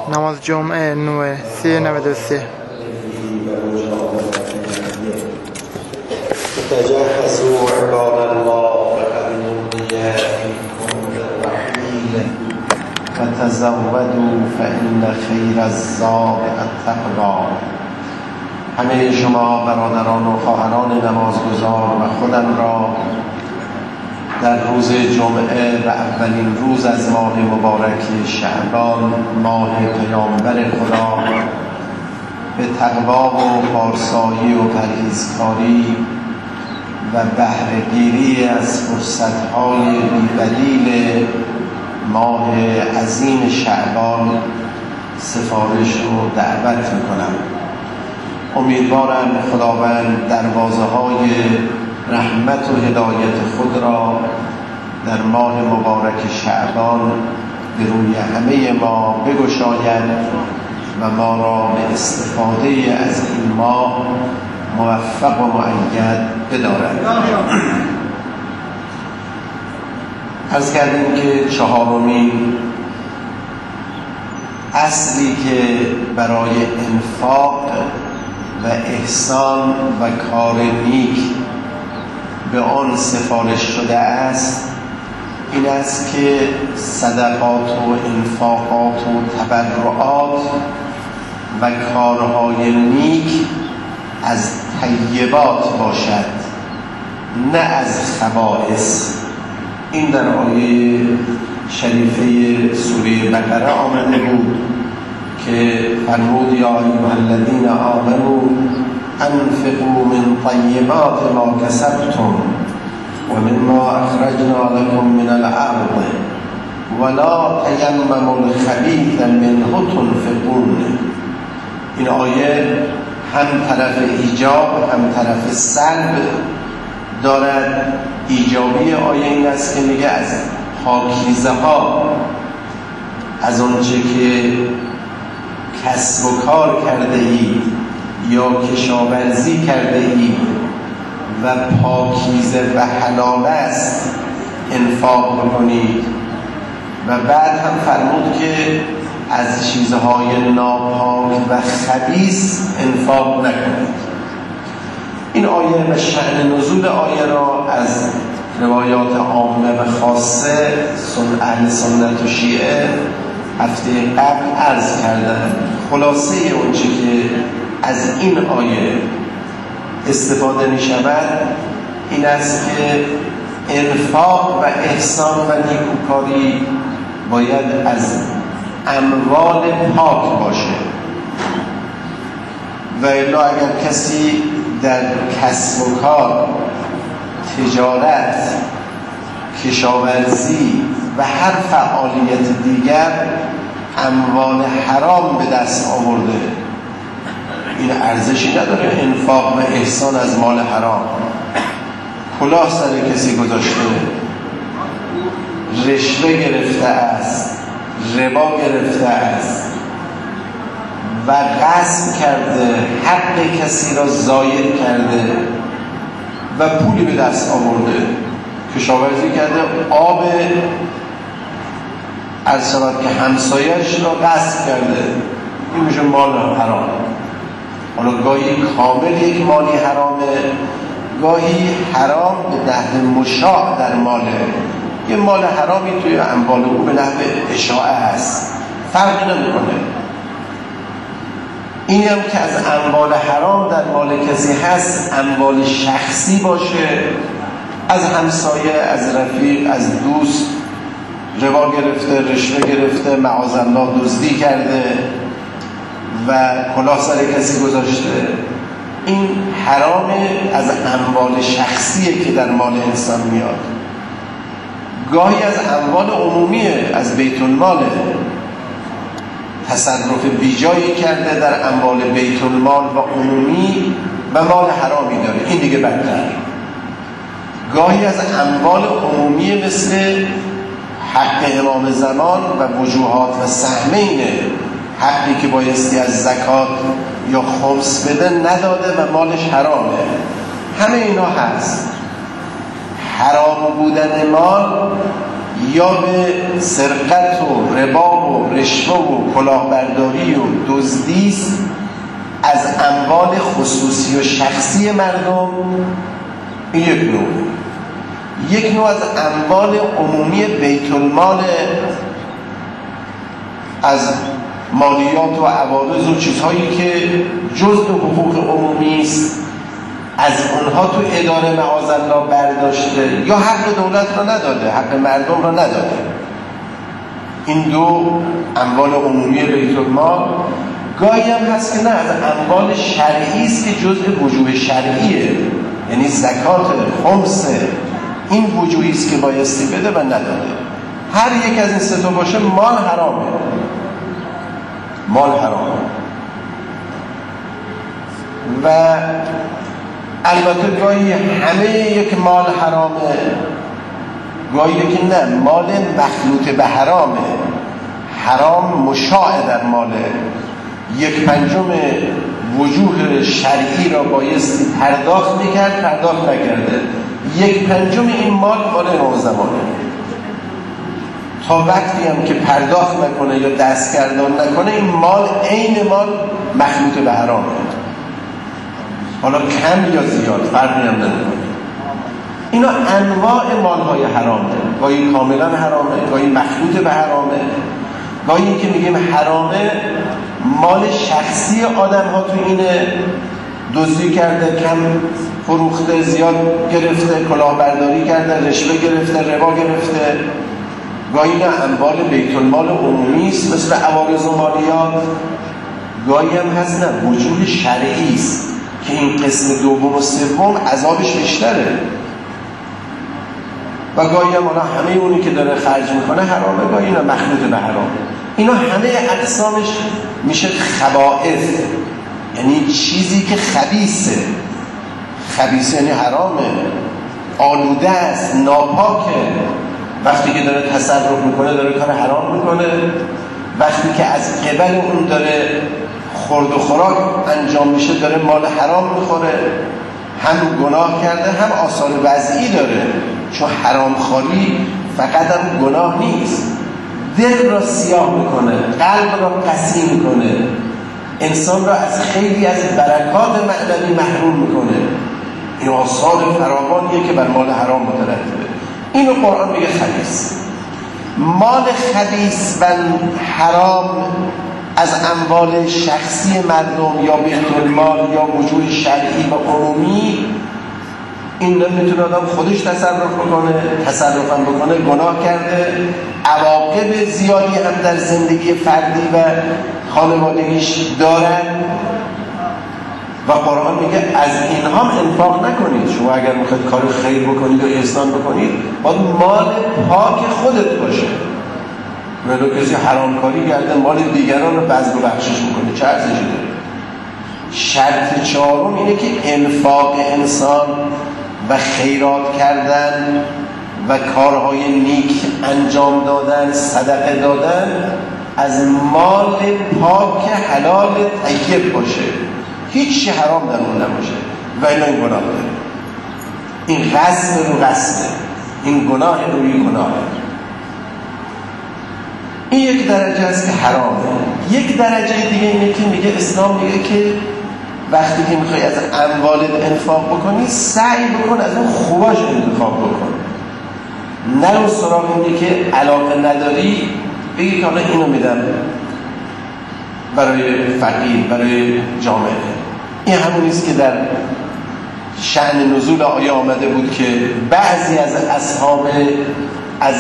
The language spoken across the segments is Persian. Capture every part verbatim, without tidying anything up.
نماز جمعه نوه سی نود و سه. تجهزوا عباد الله فقد نودي فيكم بالرحيل وتزودوا فإن خیر الزاد التقوی. همه شما برادران و خواهران نمازگزار و خودم را در روز جمعه و اولین روز از ماه مبارک شعبان، ماه پیامبر خدا، به تقوا و پارسایی و پرهیزکاری و بهره‌گیری از فرصت‌های بی‌بدیل ماه عظیم شعبان سفارش و دعوت می‌کنم. امیدوارم خداوند دروازه‌های رحمت و هدایت خود را در ماه مبارک شعبان به روی همه ما بگشاید و ما را به استفاده از این ماه موفق و مؤید بدارد. عرض کردیم که چهارمین اصلی که برای انفاق و احسان و کار نیک به آن سفارش شده است این است که صدقات و انفاقات و تبرعات و کارهای نیک از طیبات باشد، نه از خبائث. این در آیه شریفه سوره بقره آمده بود که فرمود یا ایها الذین آمنوا انفقوا من طیبات ما کسبتم و مما اخرجنا لكم من الارض ولا تیمموا الخبیث منه تنفقون. این آیه هم طرف ایجاب هم طرف سلب دارد. ایجابی آیه این است که میگه از پاکیزه ها، از آنچه که کسب و کار کرده اید یا کشاورزی کرده اید و پاکیزه و حلال است انفاق بکنید. و بعد هم فرمود که از چیزهای ناپاک و خبیث انفاق نکنید. این آیه و شأن نزول آیه را از روایات عامه و خاصه سن اهل سنت و شیعه هفته قبل عرض کردم. خلاصه اونچه که از این آیه استفاده می شود این است که انفاق و احسان و نیکوکاری باید از اموال پاک باشه. و الا اگر کسی در کسب و کار، تجارت، کشاورزی و هر فعالیت دیگر اموال حرام به دست آورده، این ارزشی نداره. انفاق و احسان از مال حرام. کلاه سر کسی گذاشته، رشوه گرفته است، ربا گرفته است و غصب کرده، حق کسی را ضایع کرده و پولی به دست آورده، کشاورزی کرده، آب از شود که همسایه‌اش را غصب کرده، این میشه مال حرام. حالا گاهی کامل یک مالی حرامه، گاهی حرام به نحو مشاع در ماله. یه مال حرامی توی اموال او به نحو اشاعه هست، فرق نمیکنه. اینی هم که از اموال حرام در مال کسی هست، اموال شخصی باشه، از همسایه، از رفیق، از دوست ربا گرفته، رشوه گرفته، معاذالله دزدی کرده و کلاه سر کسی گذاشته، این حرام از اموال شخصیه که در مال انسان میاد. گاهی از اموال عمومیه، از بیت الماله، تصرف بیجایی کرده در اموال بیت المال و عمومی و مال حرامی داره، این دیگه بدتر. گاهی از اموال عمومی مثل حق امام زمان و وجوهات و سهمین، حقی که بایستی از زکات یا خمس بده نداده و مالش حرامه. همه اینا هست. حرام بودن مال یا به سرقت و ربا و رشوه و کلاهبرداری و دزدی است از اموال خصوصی و شخصی مردم. این یک نوع. یک نوع از اموال عمومی بیت المال، از مالیات و عوارض و چیزهایی که جزء حقوق عمومی است، از اونها تو اداره معاذالله برداشته یا حق دولت را نداده، حق مردم را نداده. این دو اموال عمومی بیت المال. گاهی هم هست که نه، از اموال شرعی است که جزء وجوه شرعیه، یعنی زکات، خمس، این وجوهی است که بایستی بده و نداده. هر یک از این سه تا باشه مال حرامه، مال حرامه. و البته گاهی همه یک مال حرامه، گاهی که نه، مال مخلوط به حرامه، حرام مشاع در ماله. یک پنجم وجوه شرعی را بایستی پرداخت میکرد، پرداخت نکرده. یک پنجم این مال مال امام زمانه. تا وقتی هم که پرداخت نکنه یا دستگردان نکنه، این مال عین مال مخلوط به حرامه، حالا کم یا زیاد فرقی هم نمیکنه. اینا انواع مالهای حرامه، گاهی کاملا حرامه، گاهی مخلوط به حرامه. گاهی که میگیم حرامه، مال شخصی آدم ها تو اینه، دزدی کرده، کم فروخته، زیاد گرفته، کلاهبرداری کرده، رشوه گرفته، ربا گرفته. گاهی نه، اموال بیت المال عمومی است مثل عوارض و مالیات. گاهی هم هست نه، وجوه شرعی است که این قسم دوم و سوم عذابش بیشتره. و گاهی هم همه اونی که داره خرج میکنه حرامه، گاهی نه مخلوط به حرامه. اینا همه اقسامش میشه خبائث، یعنی چیزی که خبیثه. خبیث یعنی حرامه، آلوده است، ناپاکه. وقتی که داره تصرف میکنه داره کار حرام میکنه. وقتی که از قبل اون داره خورد و خوراک انجام میشه داره مال حرام میخوره. هم گناه کرده، هم آثار وضعی داره، چون حرام خوری فقط هم گناه نیست، دل را سیاه میکنه، قلب را قسی میکنه، انسان را از خیلی از برکات معنوی محروم میکنه. این آثار فراوانیه که بر مال حرام مترتبه. اینو قرآن میگه خبیث. مال خبیث و حرام از اموال شخصی مردم یا بیت المال یا وجوه شرعی و عمومی، این نمیتونه آدم خودش تصرف بکنه، تصرف هم بکنه گناه کرده، عواقب زیادی هم در زندگی فردی و خانوادگیش دارن. و قرآن میگه از اینها هم انفاق نکنید. شما اگر میخواید کار خیر بکنید و احسان بکنید باید مال پاک خودت باشه. ولو کسی حرامکاری کرده مال دیگران رو بذل و بخشش میکنه، چه ارزشی داره؟ شرط چهارم اینه که انفاق انسان و خیرات کردن و کارهای نیک انجام دادن، صدقه دادن از مال پاک حلال طیب باشه، هیچ حرام در اون نباشه. و اینا این گناه داره. این غصب رو غصبه، این گناه روی گناه. این یک درجه است که حرامه. یک درجه دیگه اینه که میگه اسلام میگه که وقتی که میخوای از اموالت انفاق بکنی سعی بکن از اون خوباش انتخاب بکن، نرو سراغ اینه که علاقه نداری بگی که حالا اینو میدم برای فقیر، برای جامعه. این همونیست که در شأن نزول آیه آمده بود که بعضی از اصحاب از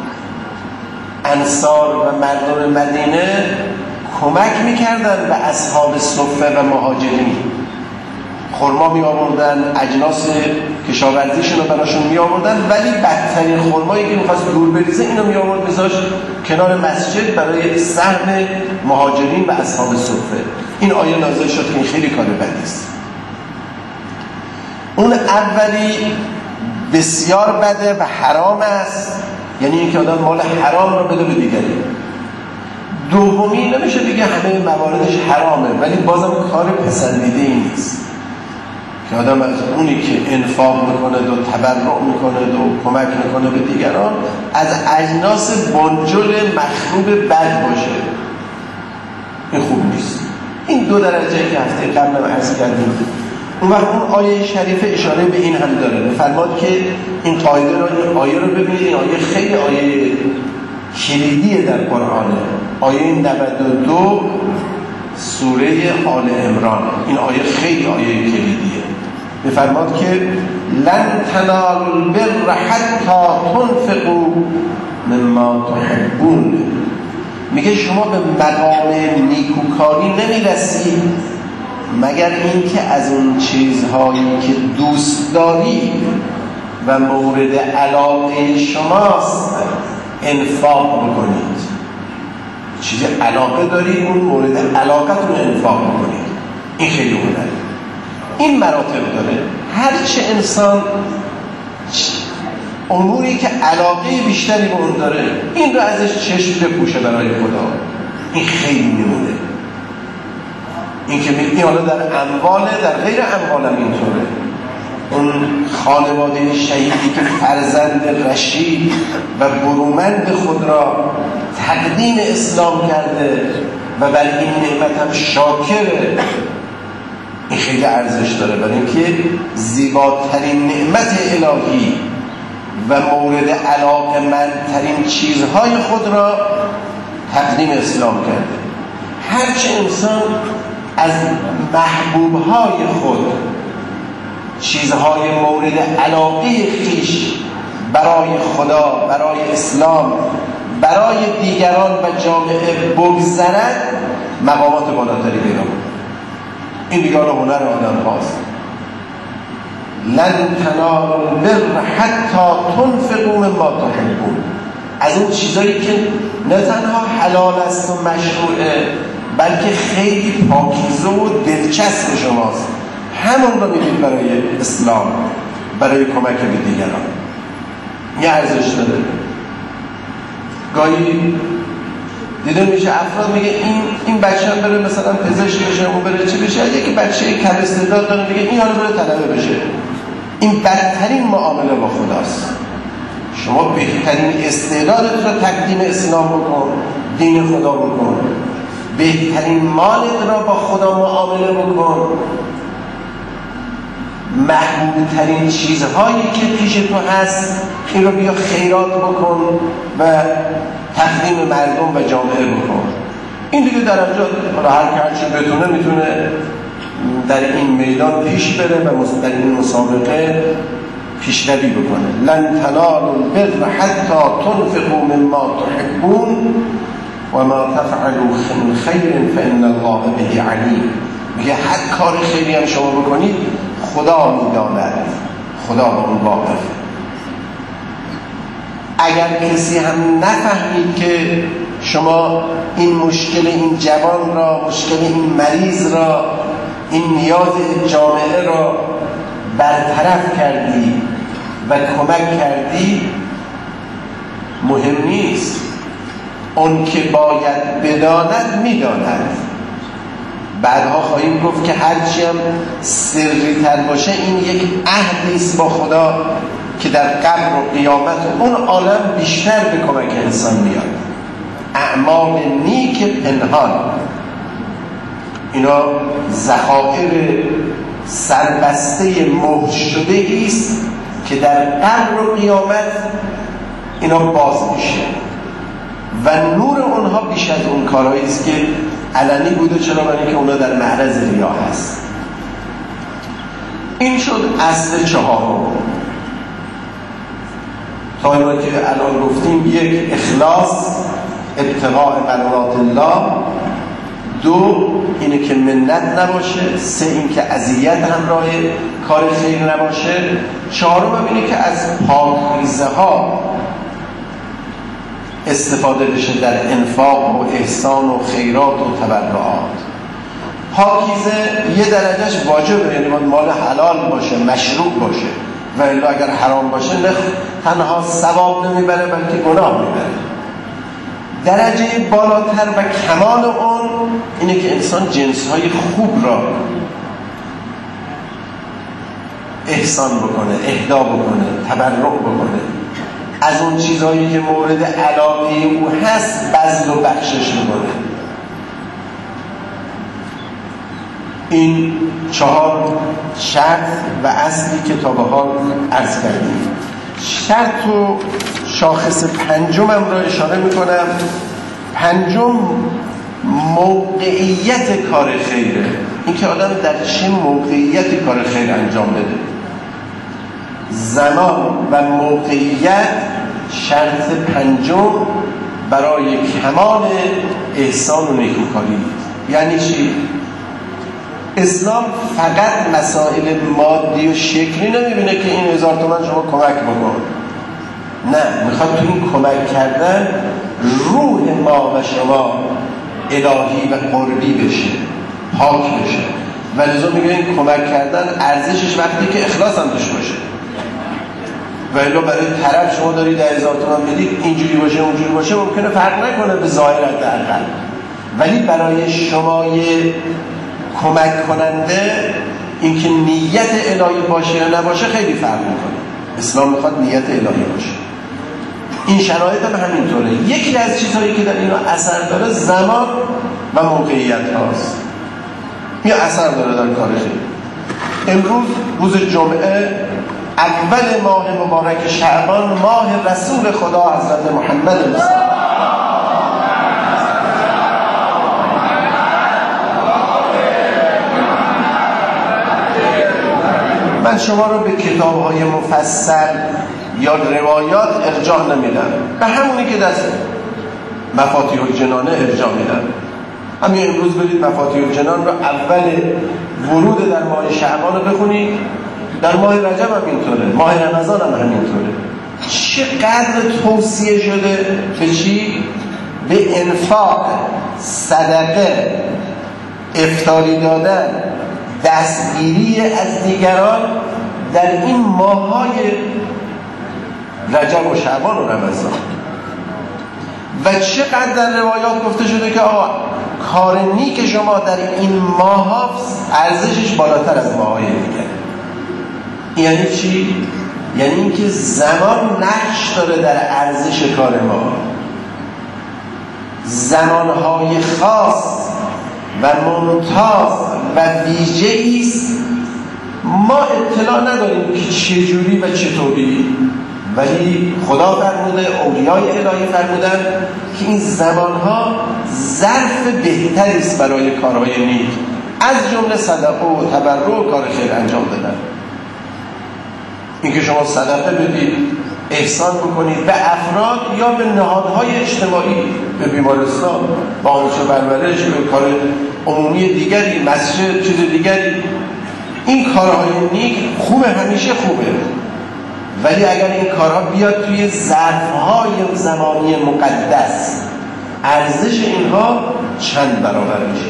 انصار و مردم مدینه کمک میکردن به اصحاب صفه و مهاجرین، خرما می آوردن، اجناس کشاورزیشون رو براشون می آوردن، ولی بدترین خرمایی که میخواست دور بریزه اینو می آورد میذاشت کنار مسجد برای سهم مهاجرین و اصحاب صفه. این آیه نازل شد که این خیلی کار بدی است. اون اولی بسیار بده و حرام است، یعنی اینکه آدم مال حرام رو بده به دیگری. دومی نمیشه بگه همه مواردش حرامه، ولی بازم کار پسندیده ای نیست که آدم از اونی که انفاق میکنه و تبرع میکنه و کمک میکنه به دیگران از اجناس بنجل مخروب بد باشه، این خوب نیست. این دو درجه که هفته قبل هم عرض کردیم. اون وقت اون آیه شریف اشاره به این هم داره، می‌فرماد که این قاعده رو، این آیه رو ببینید، این آیه خیلی آیه کلیدیه در قرآنه. آیه نود و دو سوره آل عمران، این آیه خیلی آیه کلیدیه. می‌فرماد که لن تنالوا البر حتی تنفقوا مما تحبون. میگه شما به مقام نیکوکاری نمیرسید مگر اینکه از اون چیزهایی که دوست داری و مورد علاقه شماست انفاق بکنید. چیز علاقه دارید، اون مورد علاقتون انفاق بکنید. این خیلی هنره. این مراتب داره. هرچه انسان اموری که علاقه بیشتری به اون داره این رو ازش چشم بپوشه برای خدا، این خیلی میمونه. این که میگی حالا در امواله، در غیر اموال هم اینطوره. اون خانواده شهیدی که فرزند رشید و برومند خود را تقدیم اسلام کرده و بر این نعمت هم شاکره، این خیلی ارزش داره، برای اینکه زیباترین نعمت الهی و مورد علاقه مندترین چیزهای خود را تقدیم اسلام کرده. هرچه انسان از محبوبهای خود چیزهای مورد علاقه خویش برای خدا، برای اسلام، برای دیگران و جامعه بگذرد، مقامات بالاتری پیدا کنه. این دیگر هنر آدم هاست. لن تنالوا البر حتی تنفقوا مما تحبون. از اون چیزایی که نه تنها حلال است و مشروعه بلکه خیلی پاکیزه و دلچسب شماست، همون رو میدید برای اسلام، برای کمک به دیگران. یه ارزش داره. گاهی دیده میشه افراد میگه این این بچه هم بره مثلا پزشک بشه، اون بره چی بشه، یکی بچه کم استعداد داره میگه این حالا بره طلبه بشه. این بدترین معامله با خداست. شما بهترین استعدادت رو تقدیم اسلام بکن، دین خدا بکن، بهترین مالت را با خدا معامله بکن، محبوب ترین چیزهایی که پیش تو هست این رو بیا خیرات بکن و تقدیم مردم و جامعه بکن. این دیگه در اینجا هر هرچی بتونه میتونه در این میدان پیش بره و در این مسابقه پیشروی بکنه. لن تنالوا البر حتی تنفقوا مما تحبون و ما تفعلوا من خیر فإن الله به علیم. میگه هر کار خیری هم شما بکنید خدا میداند، خدا با اون واقفه. اگر کسی هم نفهمید که شما این مشکل این جوان را، مشکل این مریض را، این نیاز جامعه را برطرف کردی و کمک کردی، مهم نیست. اون که باید بداند میداند. بعدها خواهیم گفت که هرچی هم سری تر باشه این یک عهدی است با خدا که در قبر و قیامت اون عالم بیشتر به کمک انسان میاد. اعمال نیک پنهان، اینا ذخایر سربسته مهر شده است که در قبر و قیامت اینا باز میشه و نور اونها بیش از اون کارهایی است که علنی بوده. چرا؟ برای اینکه اونا در معرض ریا هست. این شد اصل چهارم. تا اینو که الان گفتیم: یک، اخلاص، ابتغاء مرضات الله. دو، اینه که منت نباشه. سه، این که اذیت همراه کار خیر نباشه. چهارم اینه که از پاکیزه ها استفاده بشه در انفاق و احسان و خیرات و تبرعات. پاکیزه یه درجهش واجبه، یعنی مال حلال باشه، مشروع باشه، و الا اگر حرام باشه نه تنها ثواب نمیبره بلکه گناه میبره. درجه بالاتر و کمال اون اینه که انسان جنس‌های خوب را احسان بکنه، اهدا بکنه، تبرع بکنه، از اون چیزهایی که مورد علاقه او هست بذل و بخشش بکنه. این چهار شرط و اصلی که تا به حال عرض کردیم. شرط و شاخص پنجمم را اشاره میکنم. پنجم موقعیت کار خیره، این که آدم در چه موقعیتی کار خیر انجام بده. زمان و موقعیت شرط پنجم برای کمال احسان و نیکوکاری. یعنی چی؟ اسلام فقط مسائل مادی و شکلی نمیبینه که این هزار تومن شما کمک بکن. نه، میخواد تو این کمک کردن روح ما و شما الهی و قربی بشه، پاک بشه. و لذا میگه این کمک کردن ارزشش وقتی که اخلاص هم توش باشه. و الا برای طرف شما داری ده هزار تومن بدید، اینجوری باشه اونجوری باشه، ممکنه فرق نکنه به ظاهر حداقل، ولی برای شما یه کمک کننده اینکه نیت الهی باشه یا نباشه خیلی فرق میکنه. اسلام میخواد نیت الهی باشه. این شرایط هم همینطوره. یکی از چیزهایی که در اینا اثر داره زمان و موقعیت هاست. این اثر داره در کار خیر. امروز روز جمعه، اول ماه مبارک شعبان، ماه رسول خدا حضرت محمد مصطفی. من شما رو به کتاب‌های مفصل یا روایات ارجاع نمیدم، به همونی که دست مفاتیح الجنان ارجاع میدم. همین امروز برید مفاتیح الجنان رو اول ورود در ماه شعبان رو بخونید. در ماه رجب هم اینطوره، ماه رمضان هم همینطوره. چقدر توصیه شده به چی؟ به انفاق، صدقه، افطاری دادن، دستگیری از دیگران در این ماه‌های رجب و شعبان و رمضان. و چقدر در روایات گفته شده که آقا کار نیک شما در این ماه‌ها ارزشش بالاتر از ماه‌های دیگر. یعنی چی؟ یعنی اینکه زمان نقش داره در ارزش کار ما. زمانهای خاص و ممتاز و ویژه‌ای است، ما اطلاع نداریم که چجوری و چطوری، ولی خدا فرموده، اولیای الهی فرمودن که این زمانها ظرف بهتری است برای کارهای نیک، از جمله صدقه و تبرع و کار خیر انجام دادن. اینکه شما صدقه بدید، احسان بکنید به افراد یا به نهادهای اجتماعی، به بیمارستان، به آموزش و پرورش، به کار عمومی دیگری، مسجد، چیز دیگری، این کارهای نیک خوبه، همیشه خوبه. ولی اگر این کارها بیاد توی ظرفهای زمانی مقدس، ارزش اینها چند برابر میشه.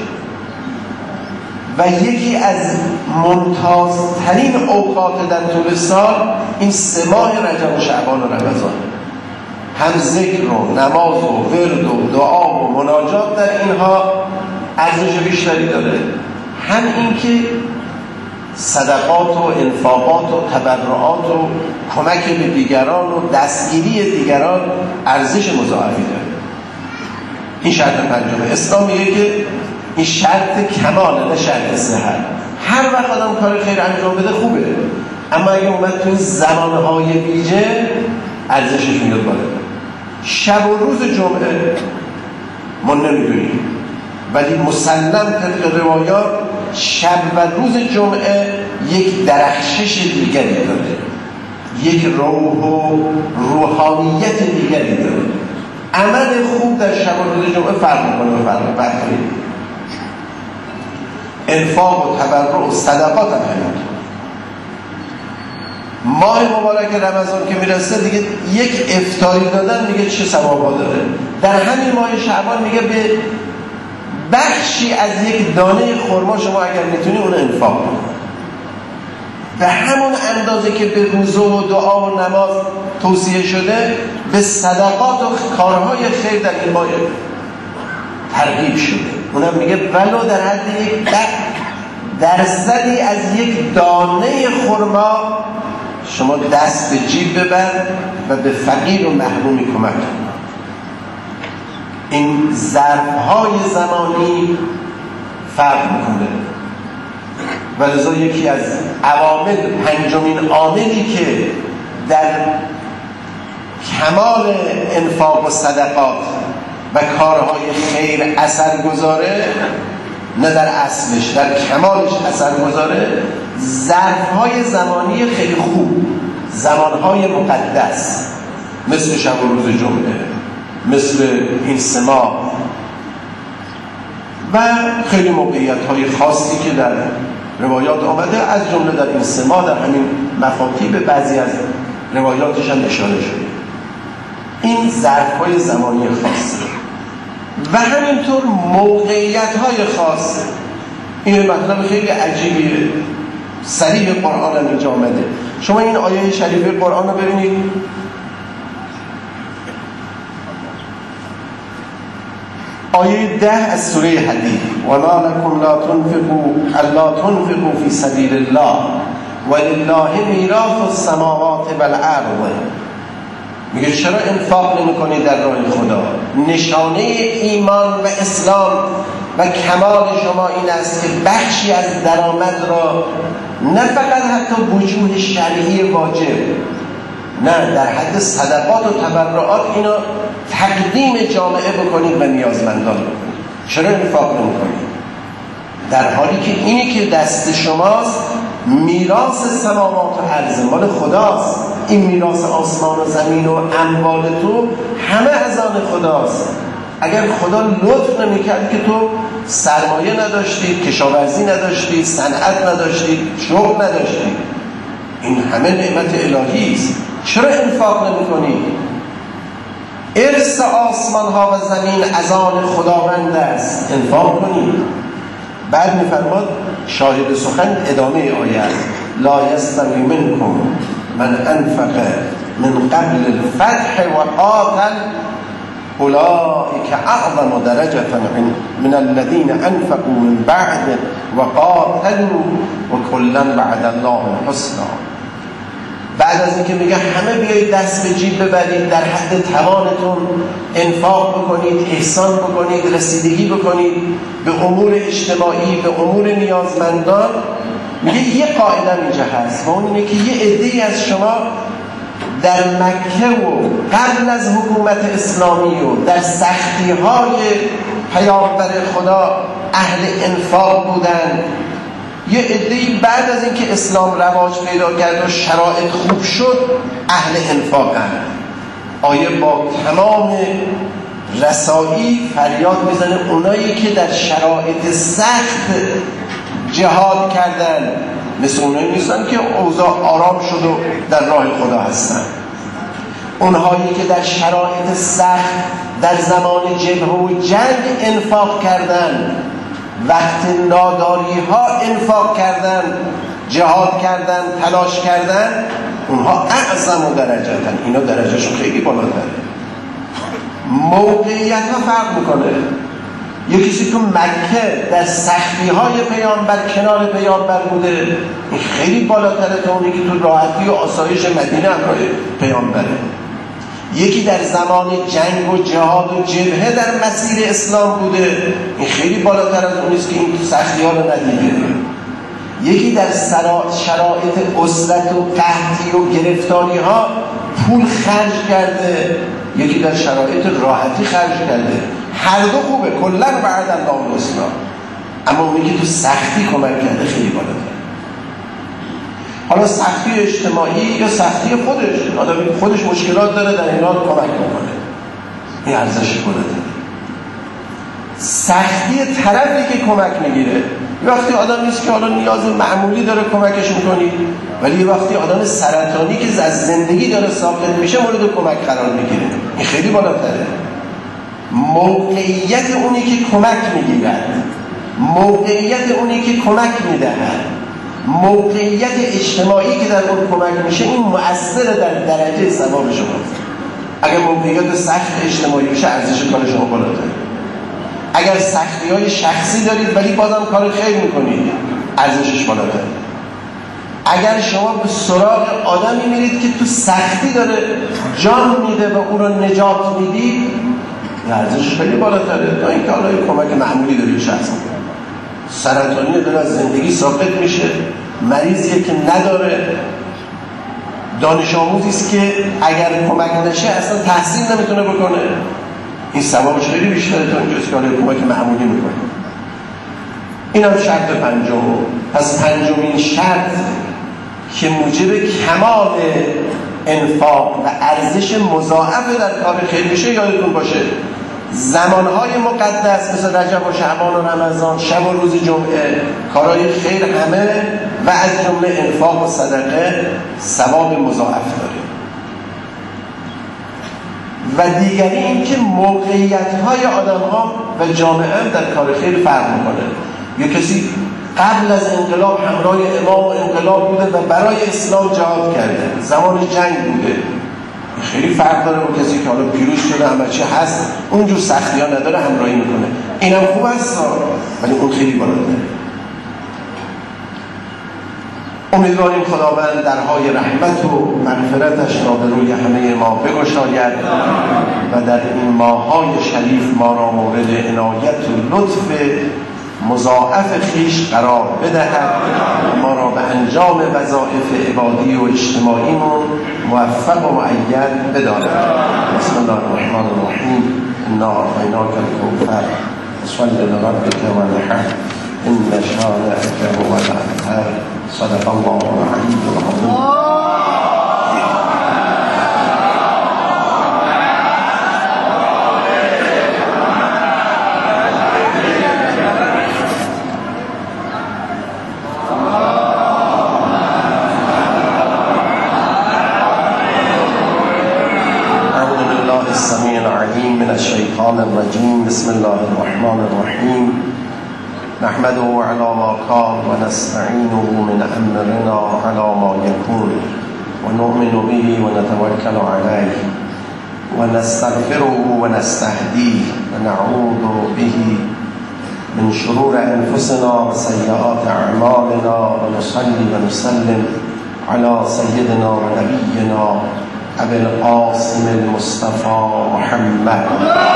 و یکی از ممتازترین اوقات در طول سال این سه ماه رجب و شعبان و رمضان. هم ذکر و نماز و ورد و دعا و مناجات در اینها ارزش بیشتری داره، هم اینکه صدقات و انفاقات و تبرعات و کمک به دیگران و دستگیری دیگران ارزش مضاعفی داره. این شرط پنجمه. اسلام میگه که این شرط کماله، نه شرط صحت. هر وقت آدم کار خیر انجام بده خوبه، اما اگه اومد توی زمانهای ویژه ارزشش میاد بالا. شب و روز جمعه ما نمیدونیم، ولی مسلم طبق روایات شب و روز جمعه یک درخشش دیگری داره، یک روح و روحانیت دیگری داره. عمل خوب در شب و روز جمعه فرق میکنه و فرق برخوری. انفاق و تبرع و صدقات هم همین. ماه مبارک رمضان که میرسه دیگه یک افطاری دادن میگه چه ثوابا داره. در همین ماه شعبان میگه به بخشی از یک دانه خرما شما اگر میتونی اون انفاق کنی. به همون اندازه که به روزه و دعا و نماز توصیه شده، به صدقات و کارهای خیر در این ماه ترغیب شده. اونم میگه ولو در حد یک درصدی از یک دانه خرما شما دست به جیب ببر و به فقیر و محرومی کمک کن. این ظرف‌های زمانی فرق میکنه و لذا یکی از عوامل، پنجمین عاملی که در کمال انفاق و صدقات و کارهای خیر اثر گذاره، نه در اصلش، در کمالش اثر گذاره، ظرف‌های زمانی خیلی خوب، زمانهای مقدس، مثل شب و روز جمعه، مثل این سه ماه و خیلی موقعیت‌های خاصی که در روایات آمده، از جمله در این سه ماه در همین مفاتی به بعضی از روایاتش هم اشاره شده. این ظرف‌های زمانی خاصه و همینطور موقعیت‌های خاصه. این مطلب خیلی عجیبیه، صریح قرآن هم اینجا آمده. شما این آیه شریفه قرآن رو ببینید، آیه ده از سوره حدید: وما لكم لا تنفقوا الا تنفقوا في سبيل الله ولله میراث السماوات والارض. میگه چرا انفاق نمی‌کنید در راه خدا؟ نشانه ایمان و اسلام و کمال شما این است که بخشی از درآمد را نه فقط حتی وجوه شرعی واجب، نه در حد صدقات و تبرعات اینا تقدیم جامعه بکنید و نیازمندان بکنید. چرا انفاق نمی‌کنید؟ در حالی که اینی که دست شماست میراث سماوات و ارض، مال خداست. این میراث آسمان و زمین و اموال تو همه از آن خداست. اگر خدا لطف نمی‌کرد که تو سرمایه نداشتی، کشاورزی نداشتی، صنعت نداشتی، شغل نداشتی، این همه نعمت الهی است. چرا انفاق نمی‌کنی؟ ارث آسمان ها و زمین از آن خداوند است، انفاق کنید. بعد می‌فرماد شاهد سخن ادامه آیه است: لا یستوی منکم من انفق من قبل الفتح و قاتل اولئک اعظم درجة من الذین انفقوا من بعد و قاتلوا و کلا وعد الله الحسنى. بعد از اینکه میگه همه بیایید دست به جیب ببرید، در حد توانتون انفاق بکنید، احسان بکنید، رسیدگی بکنید به امور اجتماعی، به امور نیازمندان، میگه یه قاعده اینجا هست و اون اینه که یه عده‌ای از شما در مکه و قبل از حکومت اسلامی و در سختی‌های پیامبر خدا اهل انفاق بودن. یه عده‌ای بعد از اینکه اسلام رواج پیدا کرد و شرایط خوب شد اهل انفاقن. آیه با تمام رسایی فریاد میزنه اونایی که در شرایط سخت جهاد کردن مثل اونایی نیستن که اوضاع آرام شد و در راه خدا هستن. اونهایی که در شرایط سخت در زمان جبهه و جنگ انفاق کردن، وقت ناداری ها انفاق کردن، جهاد کردن، تلاش کردن، اونها اعظم و درجتن. اینا درجهشون خیلی بالاتره. موقعیت ها فرق میکنه. یه کسی تو مکه در سختی های پیامبر کنار پیامبر بوده، این خیلی بالاتره تا اونی که تو راحتی و آسایش مدینه همراه پیامبره. یکی در زمان جنگ و جهاد و جبهه در مسیر اسلام بوده، این خیلی بالاتر از اونیست که این سختی ها رو ندیده. یکی در شرایط عسرت و قحطی و گرفتاری ها پول خرج کرده، یکی در شرایط راحتی خرج کرده. هر دو خوبه، کلا بعد الله الحسنی، اما اونی که تو سختی کمک کرده خیلی بالاتر. حالا سختی اجتماعی یا سختی خودش، آدم خودش مشکلات داره در اینا کمک میکنه، این ارزش بالاتره. سختی طرفی که کمک میگیره، یه وقتی آدم نیست که حالا نیاز معمولی داره کمکش میکنی، ولی یه وقتی آدم سرطانی که از زندگی داره ساقط میشه مورد کمک قرار میگیره، این خیلی بالاتره. موقعیت اونی که کمک میگیرد، موقعیت اونی که کمک میدهد، موقعیت اجتماعی که در اون کمک میشه، این مؤثر در درجه ثواب شماست. اگر موقعیت سخت اجتماعی بشه ارزش کار شما بالاتره. اگر سختی های شخصی دارید ولی بازم کار خیر میکنید، ارزشش بالاتره. اگر شما به سراغ آدمی میرید که تو سختی داره جان میده و او رو نجات میدید، ارزشش خیلی بالاتره تا اینکه حالا کمک معمولی دارید شخص سرطانی داره از زندگی ساقط میشه، مریضیه که نداره، دانش آموزی است که اگر کمک نشه اصلا تحصیل نمیتونه بکنه، این ثوابش خیلی بیشتره تا اینجاست که حالا کمک معمولی میکنه. این هم شرط پنجم. پس پنجمین شرط که موجب کمال انفاق و ارزش مضاعف در کار خیر میشه، یادتون باشه زمانهای مقدس مثل رجب و شعبان و رمضان، شب و روز جمعه، کارهای خیر همه و از جمله انفاق و صدقه ثواب مضاعف داره. و دیگری این که موقعیت‌های آدم‌ها و جامعه در کار خیر فرق می‌کنه. یه کسی قبل از انقلاب همراه امام و انقلاب بوده و برای اسلام جهاد کرده، زمان جنگ بوده، خیلی فرق داره با کسی که حالا پیروز شده همه چی هست اونجور سختی ها نداره همراهی میکنه. اینم خوب هست ولی اون خیلی بالاتره. امیدواریم خداوند درهای رحمت و مغفرتش را به روی همه ما بگشاید و در این ماه‌های شریف ما را مورد عنایت و لطف مضاعف خویش قرار بدهد و ما را به انجام وظایف عبادی و اجتماعیمون موفق و مؤید بدارد. بسم الله الرحمن الرحیم. انا اعطیناک الکوثر فصل لربک وانحر ان شانئک هو الابتر. صدق الله العلی العظیم. من الشيطان الرجيم. بسم الله الرحمن الرحيم. نحمده على ما كان ونستعينه من أمرنا على ما يكون ونؤمن به ونتوكل عليه ونستغفره ونستهديه ونعوذ به من شرور أنفسنا وسيئات أعمالنا ونصلي ونسلم على سيدنا ونبينا أبي القاسم المصطفى محمد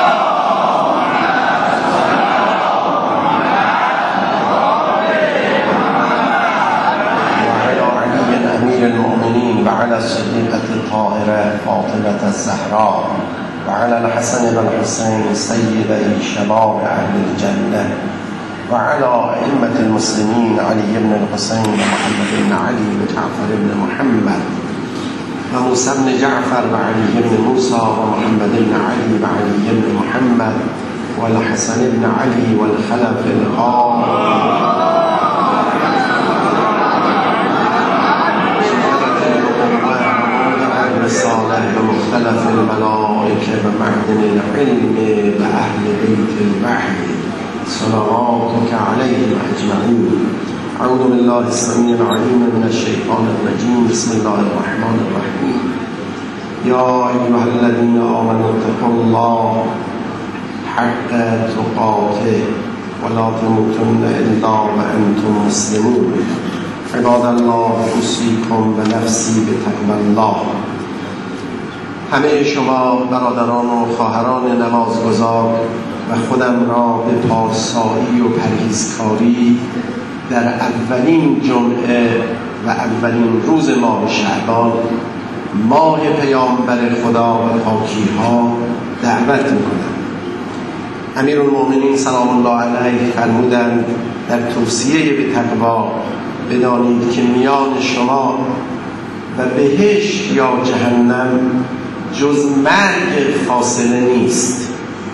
وعلى علي أمير المؤمنين وعلى الصديقة الطاهرة فاطمة الزهراء وعلى الحسن بن الحسين سيدي شباب أهل الجنة وعلى أئمة المسلمين علي بن الحسين ومحمد بن علي وجعفر بن محمد وموسى بن جعفر وعلي بن موسى ومحمد بن علي وعلي بن محمد والحسن بن علي والخلف الغار الرسالة بمختلف الملائكة ومعدن العلم وأهل بيت الوحي صلواتك عليهم أجمعين. أعوذ بالله السميع العليم من الشيطان الرجيم. بسم الله الرحمن الرحيم. يا أيها الذين آمنوا اتقوا الله حق تقاته ولا تموتن إلا وأنتم مسلمون. عباد الله أوصيكم ونفسي بتقوى الله. همه شما برادران و خواهران نمازگزار و خودم را به پارسایی و پرهیزکاری در اولین جمعه و اولین روز ماه شعبان، ماه پیامبر خدا و پاکی ها دعوت میکنم. امیرالمؤمنین سلام الله علیه فرمودند در توصیه به تقوا بدانید که میان شما و بهشت یا جهنم جز مرگ فاصله نیست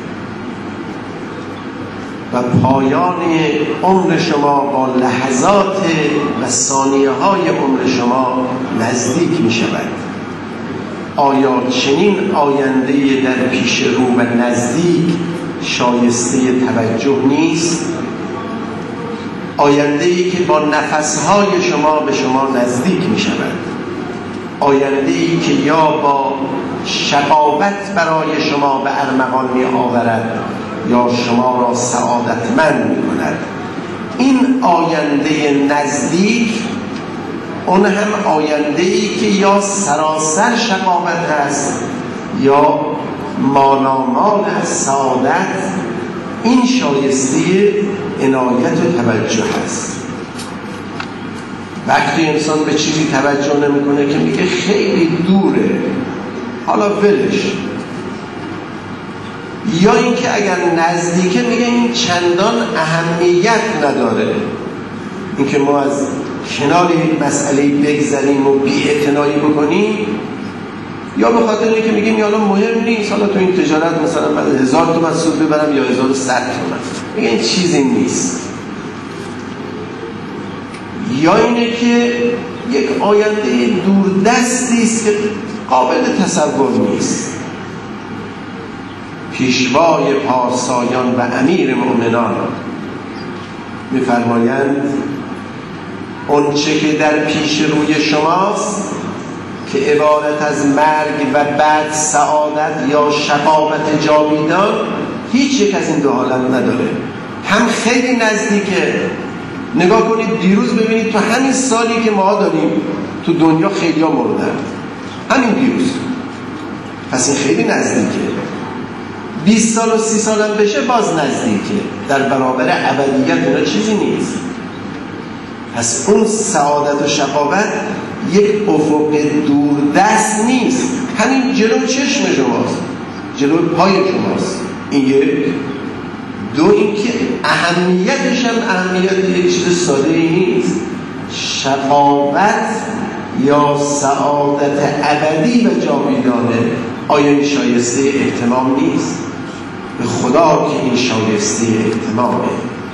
و پایان عمر شما با لحظات و ثانیه های عمر شما نزدیک می شود. آیا چنین آینده در پیش رو و نزدیک شایسته توجه نیست؟ آینده‌ای که با نفسهای شما به شما نزدیک می شود، آینده‌ای که یا با شقاوت برای شما به ارمغان می آورد یا شما را سعادتمند می کند. این آینده نزدیک اون هم آینده‌ای که یا سراسر شقاوت است یا مالامال از سعادت، این شایسته عنایت و توجه است. وقتی انسان به چیزی توجه نمیکنه که میگه خیلی دوره، حالا ولش، یا اینکه اگر نزدیکه میگه این چندان اهمیت نداره، اینکه ما از کنار این مسئله بگذریم و بی‌اعتنایی بکنیم، یا به خاطر اینکه میگیم حالا مهم نیست، حالا تو این تجارت مثلا من هزار تومن سود ببرم یا هزار و صد تومن، میگه این چیزی نیست. یا اینه که یک آینده دوردستی است که قابل تصور نیست. پیشوای پارسایان و امیر مؤمنان می‌فرمایند اون چه که در پیش روی شماست که عبارت از مرگ و بعد سعادت یا شقاوت جاویدان، هیچ یک از این دو حالت نداره. هم خیلی نزدیکه، نگاه کنید دیروز ببینید تو همین سالی که ما داریم تو دنیا خیلی ها مردن، همین دیروز، پس این خیلی نزدیکه. بیست سال و سی سال هم بشه باز نزدیکه، در برابر ابدیت اینا چیزی نیست. پس اون سعادت و شقاوت یک افق دوردست نیست، همین جلو چشم شماست، جلو پای شماست. این یک. دو اینکه اهمیتش هم اهمیت یک چیز ساده ای نیست. شقاوت یا سعادت ابدی و جاویدانه آیا این شایسته اهتمام نیست؟ به خدا که این شایسته اهتمامه.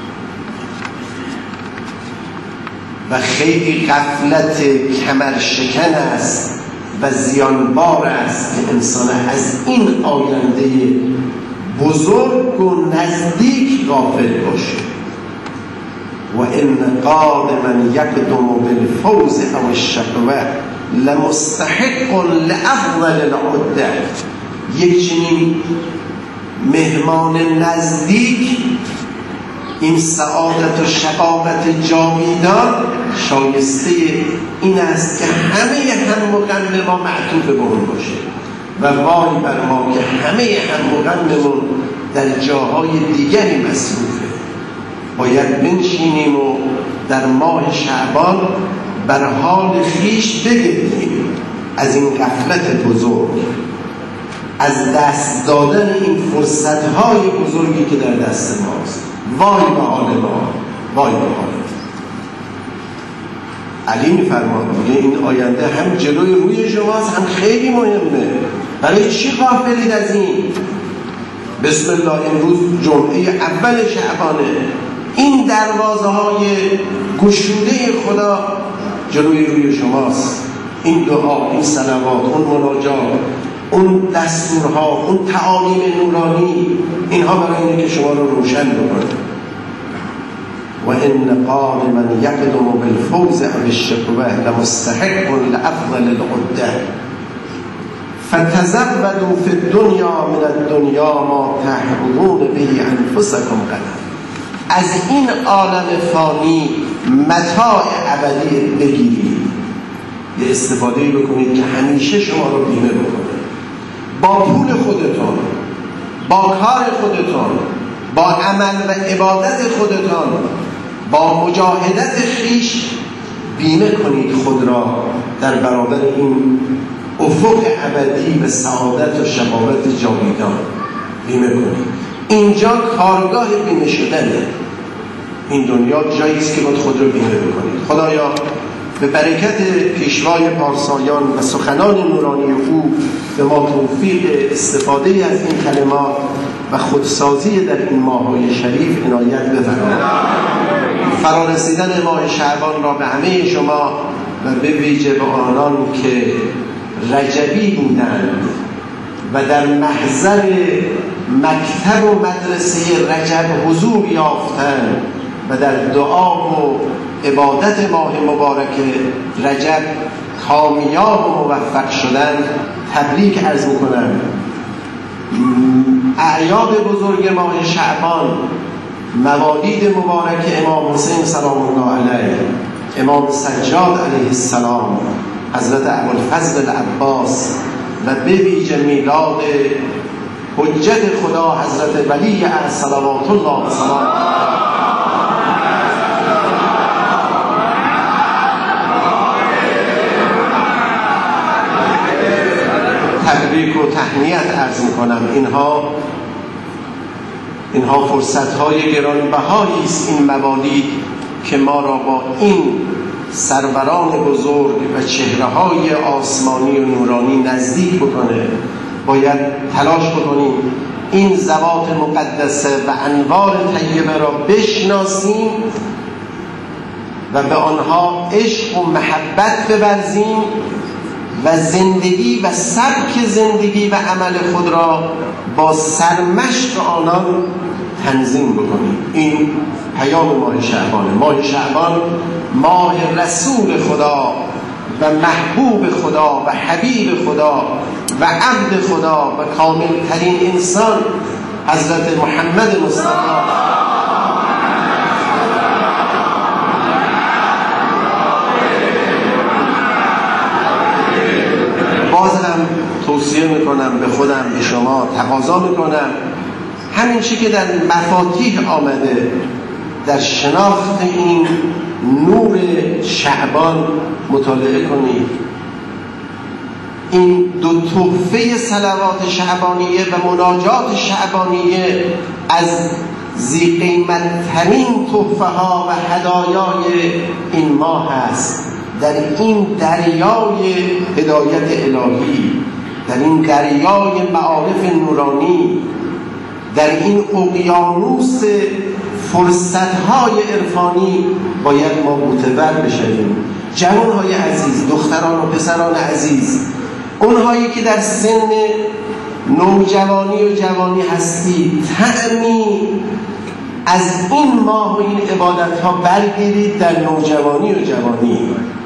و خیلی غفلت کمر شکن است و زیانبار است که انسان از این آینده بزرگ و نزدیک غافل باشه. و ان قادما یقدم بالفوز او الشقوه لمستحق لافضل العده. یک چنین مهمان نزدیک، این سعادت و شقاوت جاویدان شایسته این است که همه هم مغم ما معطوف به اون باشه. و وای بر ما که همه هم مغممون در جاهای دیگری مصروفه. باید بنشینیم و در ماه شعبان بر حال خویش بگردیم از این غفلت بزرگ، از دست دادن این فرصت‌های بزرگی که در دست ماست. وای به حال ما، وای به حال ما. علی می‌فرماد میگه این آینده هم جلوی روی شماست، هم خیلی مهمه. برای چی غافلید از این؟ بسم الله، امروز جمعه اول شعبانه، این دروازه های گشوده خدا جلوی روی شماست. این دعا، این صلوات، اون مناجات، اون دستورها، اون تعالیم نورانی، اینها برای اینه که شما رو روشن بکنه. و ان قادما یقدم بالفوز او الشقوه لمستحق لافضل العده فتزودوا فی الدنیا من الدنیا ما تحرمون به انفسکم غدا. از این عالم فانی متاع ابدی بگیرید، یه استفاده بکنید که همیشه شما رو بیمه بکنه. با پول خودتون، با کار خودتون، با عمل و عبادت خودتون، با مجاهدت خویش بیمه کنید خود را در برابر این افق ابدی به سعادت و شقاوت جاویدان. بیمه کنید. اینجا کارگاه بیمه شدنه. این دنیا جایی است که باید خود رو بیمه بکنید. خدایا به برکت پیشوای پارسایان و سخنان نورانی او به ما توفیق استفاده از این کلمات و خودسازی در این ماه‌های شریف عنایت بفرمایید. فرارسیدن ماه شعبان را به همه شما و به ویژه به آنان که رجبی بودند و در محضر مکتب و مدرسه رجب حضور یافتند و در دعا و عبادت ماه مبارک رجب کامیاب و موفق شدند تبریک عرض می‌کنم. اعیاد بزرگ ماه شعبان موالید مبارک امام حسین سلام الله علیه، امام سجاد علیه السلام، حضرت ابوالفضل العباس و به ویژه میلاد حجت خدا حضرت ولی اعظم صلوات الله و سلام تبریک و تهنیت عرض میکنم. اینها اینها فرصت‌های گرانبهایی است، این موالید که ما را با این سروران بزرگ و چهره‌های آسمانی و نورانی نزدیک بکنه. باید تلاش بکنیم این ذوات مقدسه و انوار طیبه را بشناسیم و به آنها عشق و محبت بورزیم و زندگی و سبک زندگی و عمل خود را با سرمشق آنان تنظیم بکنیم. این پیام ماه شعبانه. ماه شعبان ماه رسول خدا و محبوب خدا و حبیب خدا و عبد خدا و کامل ترین انسان حضرت محمد مصطفی. باز هم توصیه میکنم به خودم، به شما تقاضا میکنم همین چی که در مفاتیح آمده در شناخت این نور شعبان مطالعه کنید. این دو تحفه صلوات شعبانیه و مناجات شعبانیه از ذی قیمت ترین تحفه ها و هدایای این ماه است. در این دریای هدایت الهی، در این دریای معارف نورانی، در این اقیانوس فرصت‌های عرفانی باید ما معتبر بشویم. جوان‌های عزیز، دختران و پسران عزیز، اونهایی که در سن نوجوانی و جوانی هستید، طعمی از این ماه و این عبادت‌ها برگیرید در نوجوانی و جوانی.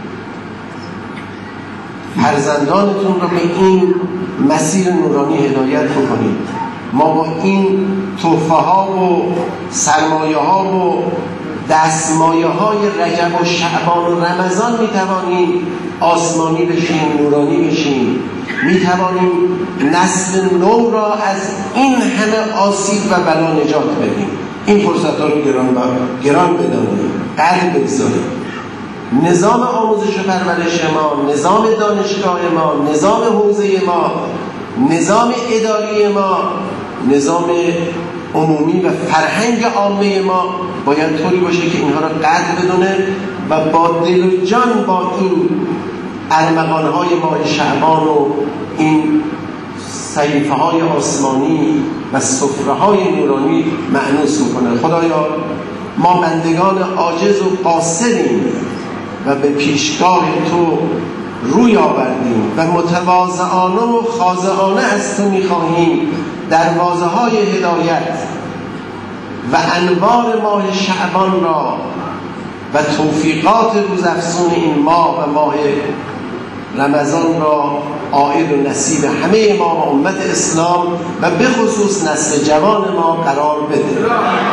فرزندانتون رو به این مسیر نورانی هدایت بکنید. ما با این تحفه ها و سرمایه ها و دستمایه های رجب و شعبان و رمضان می توانیم آسمانی بشیم، نورانی بشیم. می توانیم نسل نو را از این همه آسیب و بلا نجات بدیم. این فرصت ها رو گران, گران بدانیم، قدر بگذاریم. نظام آموزش و پرورش ما، نظام دانشگاه ما، نظام حوزه ما، نظام اداری ما، نظام عمومی و فرهنگ عامه ما باید طوری باشه که اینها را قدر بدونه و با دل و جان با این ارمغان‌های ماه شعبان و این صحیفه های آسمانی و سفره های نورانی مأنوس میکنه. خدایا ما بندگان عاجز و قاصریم و به پیشگاه تو روی آوردیم و متواضعانه و خاضعانه از تو میخواهیم دروازه های هدایت و انوار ماه شعبان را و توفیقات روزافزون این ماه و ماه رمضان را عائد و نصیب همه ما و امت اسلام و به خصوص نسل جوان ما قرار بده.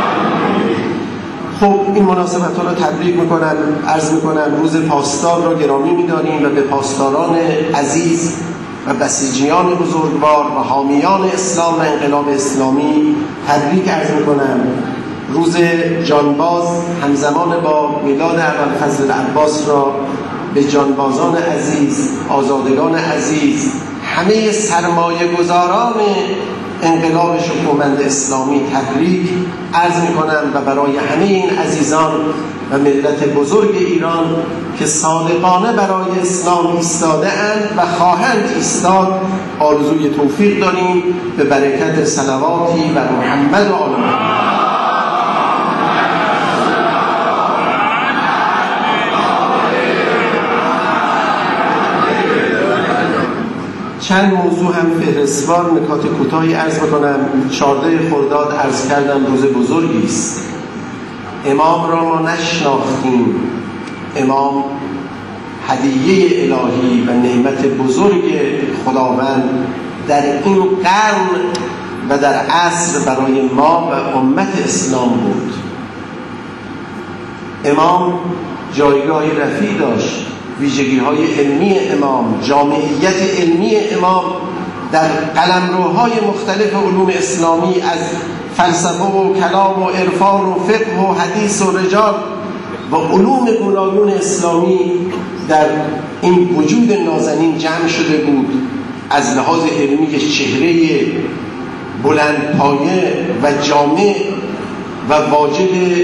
خب این مناسبت ها رو تبریک میکنم، عرض میکنم روز پاسدار را گرامی میداریم و به پاسداران عزیز و بسیجیان بزرگوار و حامیان اسلام و انقلاب اسلامی تبریک عرض میکنم. روز جانباز همزمان با میلاد ابوالفضل العباس را به جانبازان عزیز، آزادگان عزیز، همه سرمایه گذاران انقلاب شکوهمند اسلامی تبریک عرض میکنم و برای همه این عزیزان و ملت بزرگ ایران که صادقانه برای اسلام ایستاده اند و خواهند ایستاد آرزوی توفیق داریم به برکت صلواتی بر محمد و آل محمد. چند موضوع هم فهرستوار نکات کوتاهی عرض بکنم. چهارده خرداد عرض کردم روز بزرگی است. امام را ما نشناختیم. امام هدیه الهی و نعمت بزرگ خداوند در این قرن و در عصر برای ما و امت اسلام بود. امام جایگاه رفیع داشت. ویژگی های علمی امام، جامعیت علمی امام در قلمروهای مختلف علوم اسلامی، از فلسفه و کلام و عرفان و فقه و حدیث و رجال و علوم گوناگون اسلامی در این وجود نازنین جمع شده بود. از لحاظ علمی چهره بلند پایه و جامع و واجد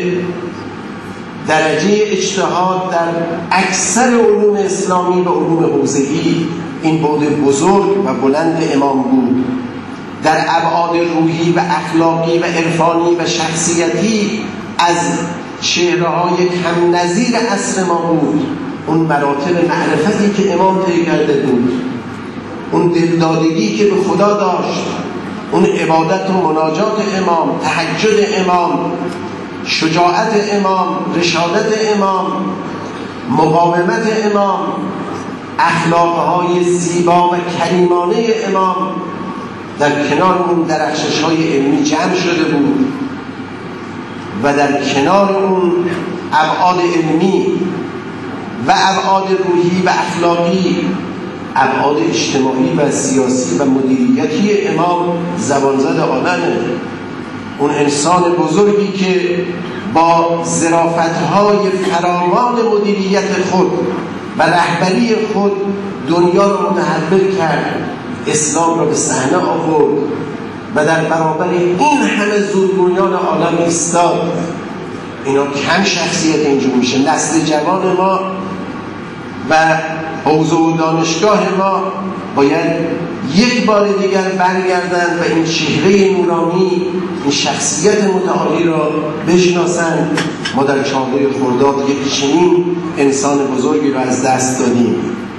درجه اجتهاد در اکثر علوم اسلامی و علوم حوزه‌ای این بعد بزرگ و بلند امام بود. در ابعاد روحی و اخلاقی و عرفانی و شخصیتی از چهره‌های کم نظیر عصر ما بود. اون مراتب معرفتی که امام طی کرده بود، اون دلدادگی که به خدا داشت، اون عبادت و مناجات امام، تهجد امام، شجاعت امام، رشادت امام، مقاومت امام، اخلاقهای زیبا و کریمانه امام در کنار اون درخشش‌های علمی جمع شده بود و در کنار اون ابعاد علمی و ابعاد روحی و اخلاقی، ابعاد اجتماعی و سیاسی و مدیریتی امام زبانزد عالمه. اون انسان بزرگی که با ظرافت‌های فراوان مدیریت خود و رهبری خود دنیا رو متحول کرد، اسلام رو به صحنه آورد و در برابر این همه زورگویان عالم ایستاد. اینا کم شخصیت اینجور میشه. نسل جوان ما و حوزه و دانشگاه ما باید یک بار دیگر برگردن و این چهره نورانی، این شخصیت متعالی را بشناسند. ما در چهارده خرداد یک چنین انسان بزرگی را از دست دادیم.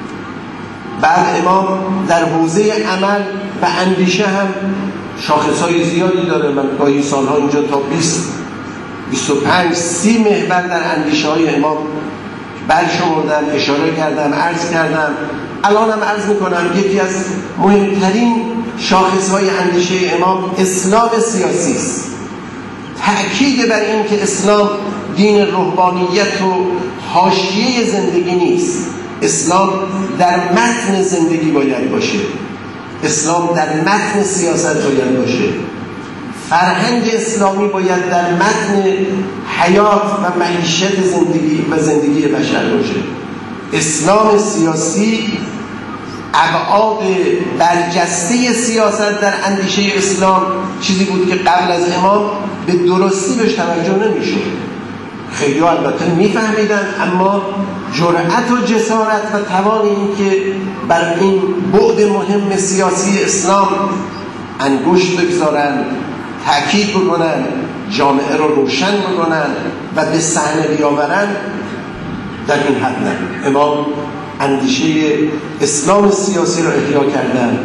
بعد امام در حوزه عمل و اندیشه هم شاخصهای زیادی داره. من گاهی سالها اینجا تا بیست بیست و پنج سی محور در اندیشه های امام برشمردم، اشاره کردم، عرض کردم. الان هم عرض میکنم یکی از مهمترین شاخصهای اندیشه امام اسلام سیاسی است. تأکید بر این که اسلام دین روحانیت و حاشیه زندگی نیست. اسلام در متن زندگی باید باشه. اسلام در متن سیاست باید باشه. فرهنگ اسلامی باید در متن حیات و معیشت زندگی و زندگی بشر باشه. اسلام سیاسی، ابعاد برجسته سیاست در اندیشه اسلام چیزی بود که قبل از امام به درستی بهش توجه نمی‌شد. خیلی البته میفهمیدن، اما جرأت و جسارت و توان این که بر این بعد مهم سیاسی اسلام انگشت بگذارن، تأکید بکنن، جامعه رو روشن بکنن و به صحنه بیاورن، در این حد نه. امام اندیشه اسلام سیاسی رو احیا کردن.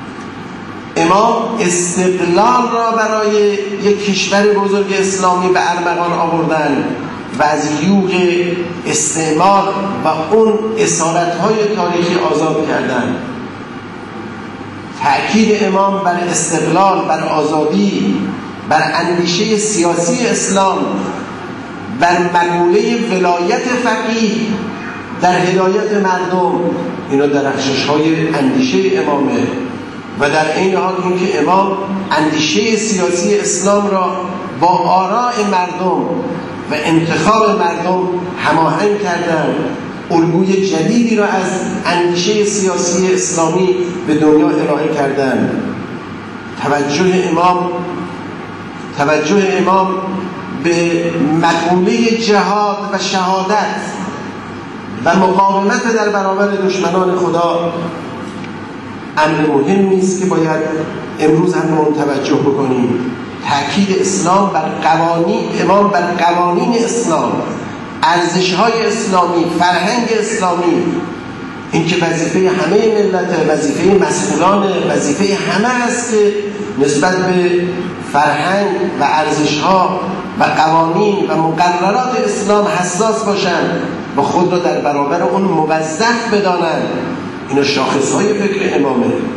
امام استقلال را برای یک کشور بزرگ اسلامی به ارمغان آوردن و از یوغ استعمار و اون اسارت‌های تاریخی آزاد کردن. تأکید امام بر استقلال، بر آزادی، بر اندیشه سیاسی اسلام، بر مقوله ولایت فقیه در هدایت مردم، اینا درخشش‌های اندیشه امامه. و در این حال اینکه امام اندیشه سیاسی اسلام را با آراء مردم و انتخاب مردم هماهنگ کردن، الگوی جدیدی را از اندیشه سیاسی اسلامی به دنیا ارائه کردن. توجه امام توجه امام به مقوله جهاد و شهادت و مقاومت در برابر دشمنان خدا امر مهمی است که باید امروز هم به اون توجه بکنیم. تأکید اسلام بر قوانین امام بر قوانین اسلام، ارزش‌های اسلامی، فرهنگ اسلامی، این که وظیفه همه ملت، وظیفه مسئولان، وظیفه همه است که نسبت به فرهنگ و ارزش‌ها و قوانین و مقررات اسلام حساس باشند و خود را در برابر اون موظف بدانند. اینا شاخص‌های فکر امامه.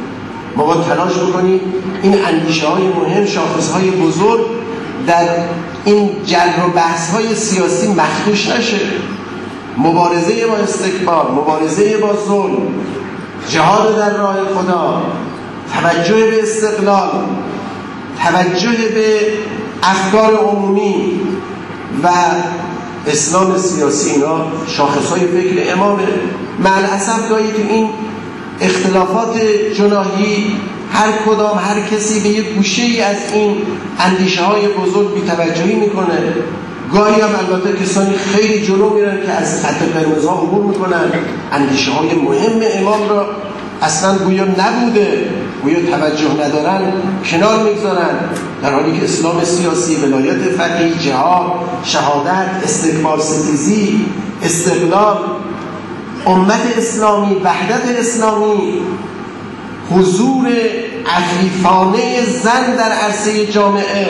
ما باید تلاش بکنیم این اندیشه های مهم، شاخص های بزرگ در این جر و بحث های سیاسی مخدوش نشه. مبارزه با استکبار، مبارزه با ظلم، جهاد در راه خدا، توجه به استقلال، توجه به افکار عمومی و اسلام سیاسی، اینا شاخصهای فکر امامه. مع الاسف گاهی تو این اختلافات جناحی هر کدام هر کسی به یک گوشه ای از این اندیشه های بزرگ بی‌توجهی میکنه. گاهی هم البته کسانی خیلی جلو میرن که از خط قرمزها عبور میکنن، اندیشه های مهم امام را اصلا گویا نبوده، گویا توجه ندارن، کنار میگذارن، در حالی که اسلام سیاسی، ولایت فقیه، جهاد، شهادت، استکبار ستیزی، استقلال، امت اسلامی، وحدت اسلامی، حضور عفیفانه زن در عرصه جامعه،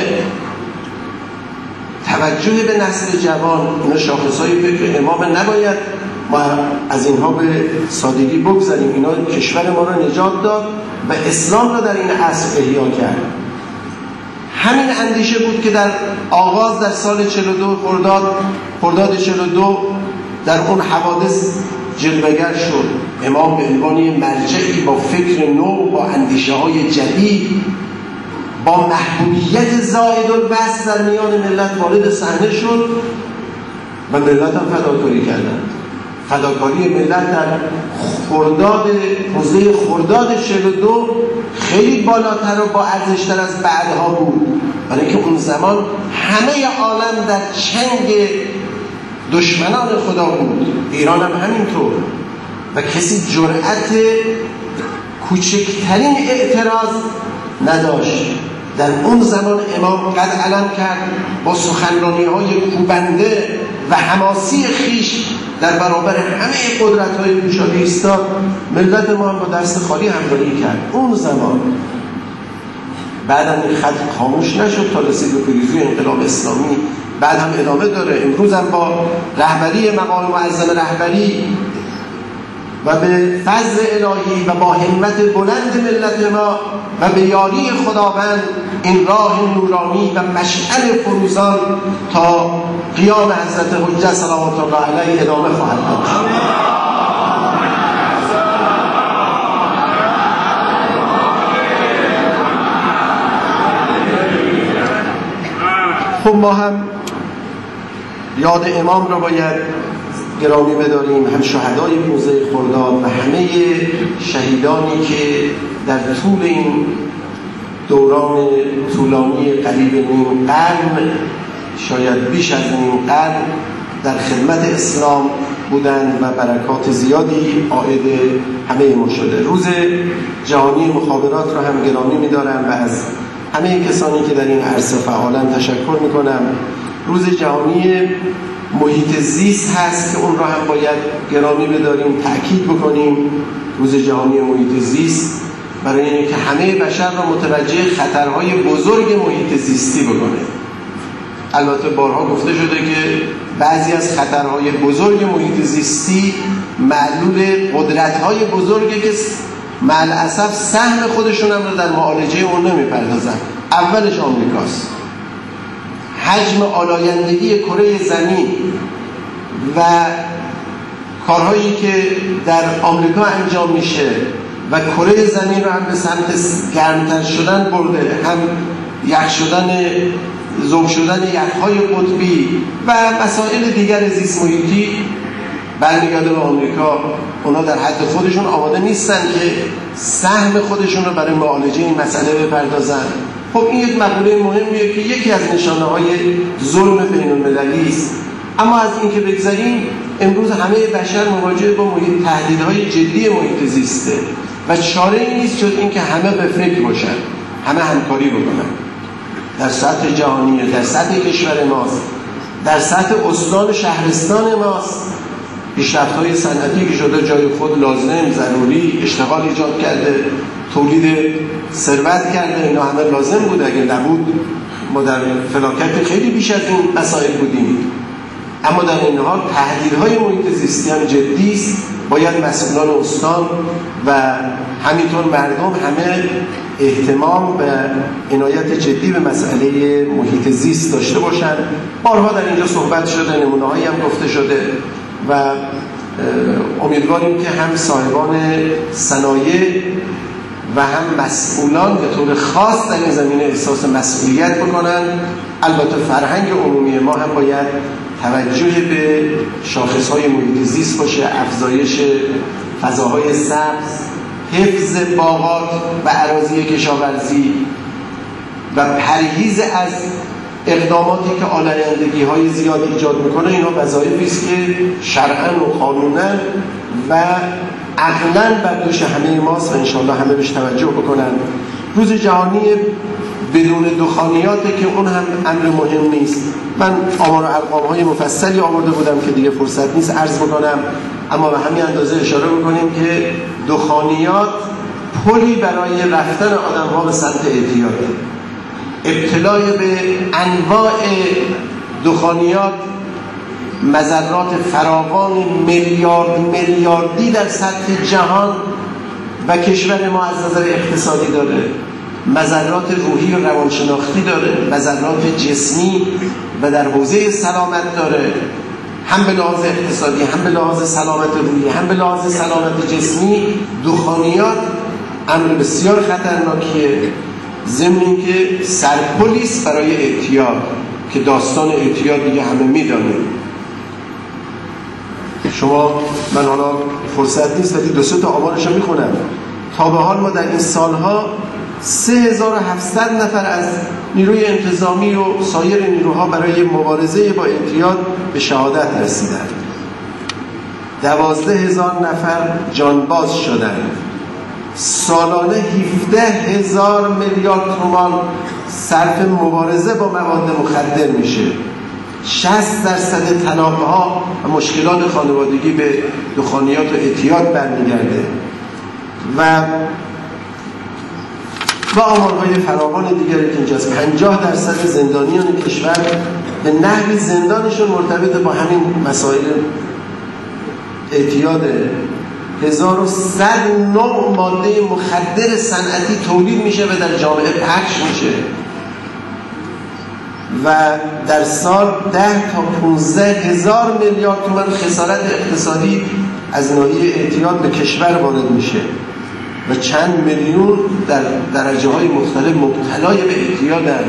توجه به نسل جوان، اینا شاخصهای فکر امام. نباید ما از اینها به سادگی بگذاریم. اینا کشور ما را نجات داد و اسلام را در این عصر احیا کرد. همین اندیشه بود که در آغاز در سال چهل و دو خرداد خرداد چهل و دو در اون حوادث جلوه‌گر شد. امام به عنوان مرجعی با فکر نو، با اندیشه های جدید، با محبوبیت زائد الوصف در میان ملت وارد صحنه شد و ملت هم فداکاری کردند. فداکاری ملت در خرداد روزه خرداد چهل و دو خیلی بالاتر و با ارزشتر از بعدها بود، برای اینکه اون زمان همه عالم در چنگ دشمنان خدا بود، ایران هم همینطور، و کسی جرأت کوچکترین اعتراض نداشت. در اون زمان امام قد علم کرد با سخنرانی‌های کوبنده و حماسی خیش در برابر همه قدرت‌های گشاده ایستاد. ملت ما هم با دست خالی همراهی کرد اون زمان. بعدم این خط خاموش نشد تا رسید به پیروزی انقلاب اسلامی. بعد هم ادامه داره. امروز هم با رهبری مقام معظم رهبری و به فضل الهی و با همت بلند ملت ما و به یاری خداوند این راه نورانی و مشعل فروزان تا قیام حضرت حجت صلوات الله علیه ادامه خواهد داشت. خب ما هم یاد امام را باید گرامی بداریم، هم شهدای روزه خرداد و همه شهیدانی که در طول این دوران طولانی قریب نیم قرن، شاید بیش از نیم قرن، در خدمت اسلام بودند و برکات زیادی عائد همه ما شده. روز جهانی مخابرات را هم گرامی می‌دارم و از همه کسانی که در این عرصه فعالن تشکر می‌کنم. روز جهانی محیط زیست هست که اون را هم باید گرامی بداریم، تأکید بکنیم. روز جهانی محیط زیست برای اینکه همه بشر را متوجه خطرهای بزرگ محیط زیستی بکنه. البته بارها گفته شده که بعضی از خطرهای بزرگ محیط زیستی معلول قدرت‌های بزرگی که مع الاسف سهم خودشون هم رو در معالجه اون نمی‌پردازن. اولش آمریکاست. حجم آلایندگی کره زمین و کارهایی که در آمریکا انجام میشه و کره زمین رو هم به سمت گرمتر شدن برده، هم یخ شدن، ذوب شدن یخ‌های قطبی و مسائل دیگر زیست محیطی برمیگرده به آمریکا. اونا در حد خودشون آماده نیستن که سهم خودشون رو برای معالجه این مسئله بپردازن. خب این یک مقوله مهمیه که یکی از نشانه‌های ظلم بین‌المللی است. اما از این که بگذاریم، امروز همه بشر مواجه با محیط تهدیدهای جدی محیط زیسته و چاره‌ای نیست جز این که همه به فکر باشن، همه همکاری بکنن. در سطح جهانی، در سطح کشور ماست، در سطح استان و شهرستان ماست، پیشرفت‌های صنعتی که شده جای خود لازم، ضروری، اشتغال ایجاد کرده، تولید ثروت کرده، اینا همه لازم بود. اگه نبود ما در فلاکت خیلی بیش از این مسائل بودیم. اما در این حال تهدیدهای محیط زیستی هم جدی است. باید مسئولان استان و همینطور مردم همه اهتمام و عنایت جدی به مسئله محیط زیست داشته باشند. بارها در اینجا صحبت شده، نمونه‌هایی هم گفته شده و امیدواریم که هم صاحبان صنایع و هم مسئولان به طور خاص در این زمینه احساس مسئولیت بکنن. البته فرهنگ عمومی ما هم باید توجه به شاخصهای محیط زیست باشه، افزایش فضاهای سبز، حفظ باغات و اراضی کشاورزی و پرهیز از اقداماتی که آلایندگی های زیاد ایجاد میکنه. اینها وظایفی است که شرعاً و قانوناً و عقلاً بر دوش همه ماست و انشاءالله همه بهش توجه بکنن. روز جهانی بدون دخانیاته که اون هم امر مهم نیست. من آمار و ارقام های مفصلی آورده بودم که دیگه فرصت نیست عرض بکنم، اما به همین اندازه اشاره بکنیم که دخانیات پلی برای رفتن آدم ها به سمت اعتیاد. ابتلای به انواع دخانیات مضرات فراوان میلیارد میلیاردی در سطح جهان و کشور ما از نظر اقتصادی داره، مضرات روحی و روانشناختی داره، مضرات جسمی و در حوزه سلامت داره، هم به لحاظ اقتصادی، هم به لحاظ سلامت روحی، هم به لحاظ سلامت جسمی. دخانیات امر بسیار خطرناکیه، ضمن اینکه سرپلیس برای اعتیاد که داستان اعتیاد دیگه همه میدانیم. شما من حالا فرصت نیست ولی دو سه تا آمارش رو میخونم. تا به حال ما در این سالها سه هزار و هفتصد نفر از نیروی انتظامی و سایر نیروها برای مبارزه با اعتیاد به شهادت رسیدند. دوازده هزار نفر جانباز شدند. سالانه هفده هزار میلیارد تومان صرف مبارزه با مواد مخدر میشه. شصت درصد طلاق‌ها و مشکلات خانوادگی به دخانیات و اعتیاد برمیگرده و و آمارهای فراوان دیگری که اینجاست. پنجاه درصد زندانیان کشور به نحوی زندانشون مرتبط با همین مسائل اعتیاد. هزار و صد نوع ماده مخدر صنعتی تولید میشه و در جامعه پخش میشه و در سال ده تا پانزده هزار میلیارد تومان خسارت اقتصادی از ناحیه اعتیاد به کشور وارد میشه و چند میلیون در درجه های مختلف مبتلای به اعتیادن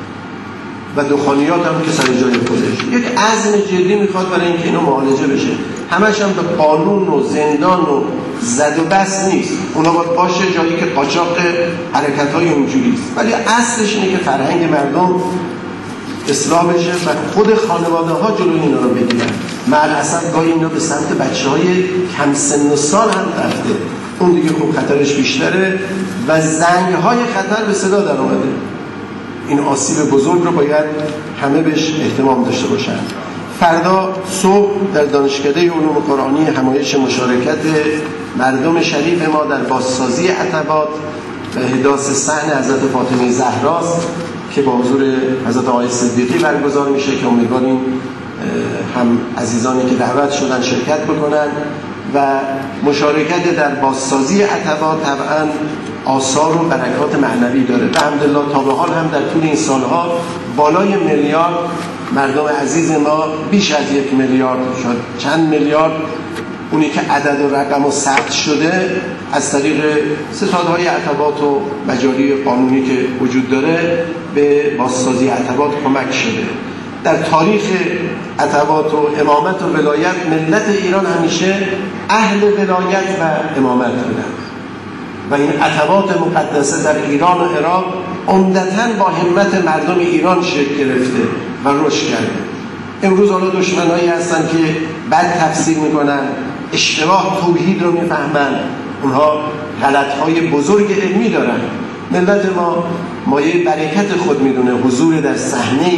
و دخانیات هم که سر جای خودش. یک عزم جدی میخواد برای اینکه اینو معالجه بشه. همش هم به قانون و زندان و زد و بس نیست، اونا باید باشه جایی که قاچاق حرکت های اونجوریست، ولی اصلش اینه که فرهنگ مردم اصلاح بشه و خود خانواده ها جلوی اینا رو بگیرن. معل‌اسف گاهی اینا به سمت بچه های کم سن و سال هم رفته، اون دیگه خوب خطرش بیشتره و زنگ های خطر به صدا در اومده. این آسیب بزرگ رو باید همه بهش اهتمام داشته باشن. فردا صبح در دانشکده علوم قرآنی همایش مشارکت مردم شریف ما در بازسازی عتبات و احداث صحن حضرت فاطمه زهراست که با حضور حضرت آقای صدیقی برگزار میشه که امیدواریم هم عزیزانی که دعوت شدن شرکت بکنن و مشارکت در بازسازی عتبات طبعا آثار و برکات معنوی داره. الحمدلله تا به حال هم در طول این سالها بالای میلیارد مردم عزیز ما، بیش از یک میلیارد شد، چند میلیارد اونی که عدد و رقم و ثبت شده از طریق ستادهای عتبات و مجاری قانونی که وجود داره به بازسازی عتبات کمک شده. در تاریخ عتبات و امامت و ولایت ملت ایران همیشه اهل ولایت و امامت بودن و این عتبات مقدسه در ایران و عراق عمدتاً با همت مردم ایران شکل گرفته و رشد کرده. امروز حالا دشمنایی هستن که بد تفسیر میکنن، اشتباه توحید رو میفهمن، اونها غلطهای بزرگ علمی دارن. ملت ما مایه برکت خود میدونه حضور در صحنه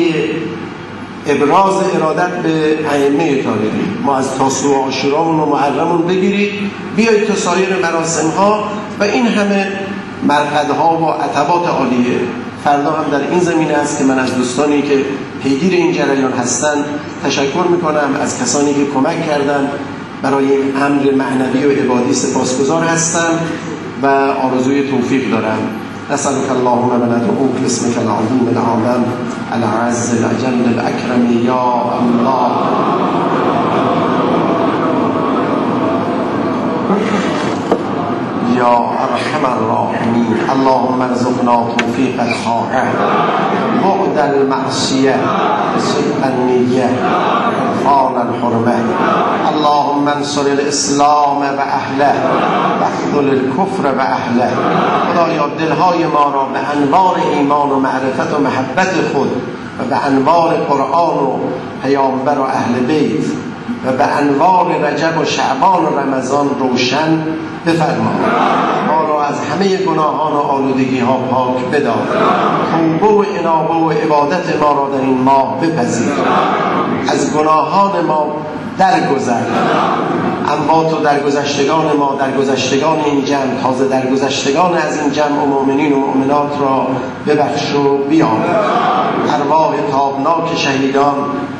ابراز ارادت به ائمه تاریخی. ما از تاسوعا و عاشورامون و محرمون بگیرید بیایید تا سایر مراسم ها و این همه مرقدها و عتبات عالیه. فردا هم در این زمینه است که من از دوستانی که پیگیر این جریان هستن تشکر میکنم از کسانی که کمک کردن برای این امر معنوی و عبادی سپاسگزار هستم و آرزوی توفیق دارم. نسألك اللهم وندعوك باسمك العظيم الأعظم الأعز الأجل الأكرم يا الله يا أرحم الراحمين. اللهم ارزقنا توفيق الطاعة بعد المعصية صدق النية غفران الحرمة. اللهم انصر الاسلام و اهله واخذل الكفر و اهله. خدایا دلهای ما را به انوار ایمان و معرفت و محبت خود و به انوار قرآن و پیامبر و اهل بیت و به انوار رجب و شعبان و رمضان روشن بفرما. ما را از همه گناهان و آلودگی ها پاک بدار. توبه و انابه و عبادت ما را در این ماه بپذیر. از گناهان ما درگذر. اموات و درگذشتگان ما، درگذشتگان این جمع، تازه درگذشتگان از این جمع و مؤمنین و مؤمنات را ببخش و بیامرز. ارواح تابناک شهیدان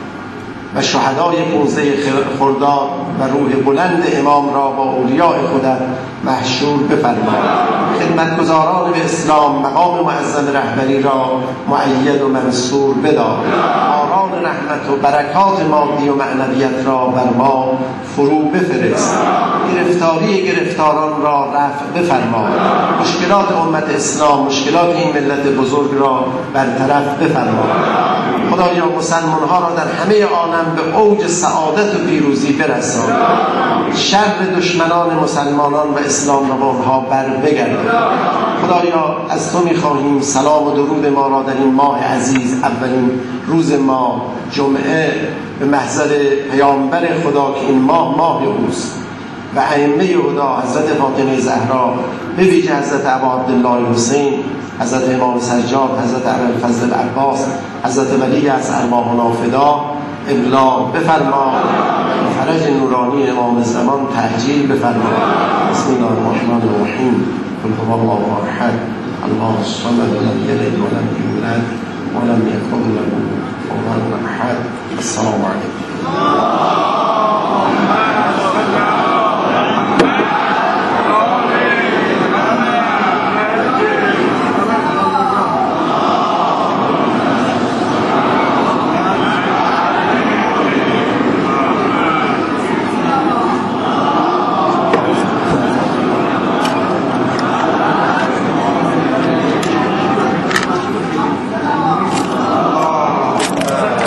و شهدای پانزده خرداد و روح بلند امام را با اولیاء خودت محشور بفرما. خدمتگزاران به اسلام مقام معظم رهبری را مؤید و منصور بدار. باران رحمت و برکات مادی و معنویت را بر ما فرو بفرست. گرفتاری گرفتاران را رفع بفرما. مشکلات امت اسلام، مشکلات این ملت بزرگ را برطرف بفرما. خدایا مسلمان ها را در همه عالم به اوج سعادت و پیروزی برسان. شر دشمنان مسلمانان و اسلام را با آنها بر بگردان. خدایا از تو می‌خواهیم سلام و درود ما را در این ماه عزیز، اولین روز ماه جمعه، به محضر پیامبر خدا که این ماه ماه اوست و ائمه هدا حضرت فاطمه زهرا، به ویژه حضرت ابا عبدالله حسین، حضرت امام سجاد، حضرت ابوالفضل عباس، حضرت ولی از ارواحنا فدا ابلاغ بفرما. فرج نورانی امام زمان تعجیل بفرما. بسم الله الرحمن الرحیم. قل هو الله احد الله الصمد لم یلد ولم یولد ولم یکن له کفوا احد. السلام علیکم.